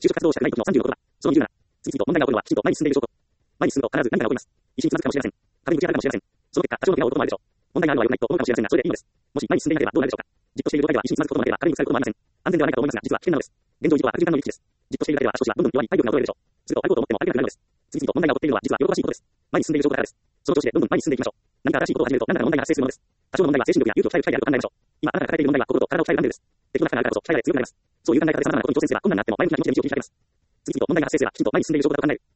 就職活動をしたくない時の30のことだ。その20なら、次々と問題が起こるのはきちんと前に進んでいる証拠。前に進むと必ず何かが起こります。一緒につまずくかもしれません。壁にぶち当たるかもしれません。その結果、多少の怪我を負うこともあるでしょう。問題があるのは良くないと思うかもしれませんが、それでいいのです。もし前に進んでいなければどうなるでしょうか。じっとしている状態では一緒につまずくこともなければ壁にぶつかることもありません。安全ではないかと思いますが、実は危険なのです。現状維持とは悪循環の利器です。じっとしているだけでは足腰はどんどん弱り、体力が衰えるでしょう。すぐと歩こうと思っても歩けなくなるのです。次々と問題が起こっているのは実は喜ばしいことです。前に進んでいる証拠だからです。その調子でどんどん前に進んでいきましょう。何か新しいことを始めると何らかの問題が発生するものです。多少の問題は精神力や勇気を鍛える機会であると考えましょう。今あなたが抱えている問題は心と体を鍛えるためです。敵の中があるからこそ鍛えられ強くなります。そういう考え方で様々なことに挑戦すれば困難なっても前向きな気持ちで道を切り開けます。次々と問題が発生すればきちんと前に進んでいる証拠だと考える。